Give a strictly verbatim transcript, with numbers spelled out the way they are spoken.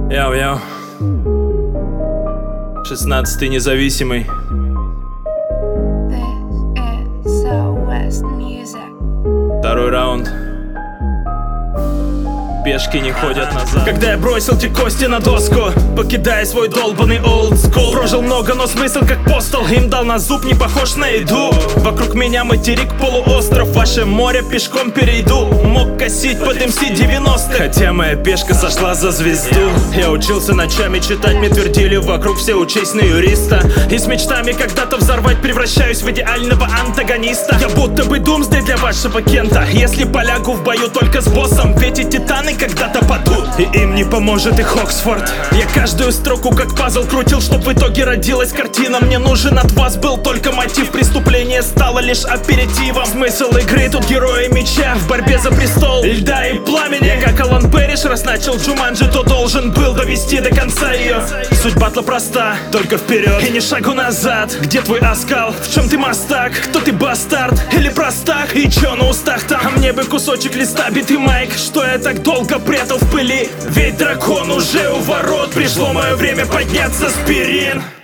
Яу-яу. Шестнадцатый независимый. Второй раунд. Пешки не ходят назад. Когда я бросил те кости на доску, покидая свой долбанный old school. Прожил много, но смысл как постол. Им дал на зуб, не похож на еду. Вокруг меня материк, полуостров. Ваше море пешком перейду. Мог косить под эм си девяносто, хотя моя пешка сошла за звезду. Я учился ночами читать, мне твердили вокруг все учесть на юриста. И с мечтами когда-то взорвать превращаюсь в идеального антагониста. Я будто бы Думсдей для вашего Кента. Если полягу в бою только с боссом, ведь и титаны когда-то падут, и им не поможет их Оксфорд. Я каждую строку как пазл крутил, чтоб в итоге родилась картина. Мне нужен от вас был только мотив. Преступление стало лишь аперитивом. Смысл игры тут герои меча в борьбе за престол льда и пламени. Как Алан Пэриш, раз начал Джуманджи, то должен был довести до конца ее. Суть батла проста, только вперед и ни шагу назад. Где твой оскал? В чем ты мастак? Кто ты, бастард или простак? И чё на устах там? А мне бы кусочек листа, битый майк. Что я так долго прятал в пыли? Ведь дракон уже у ворот. Пришло мое время подняться с перин.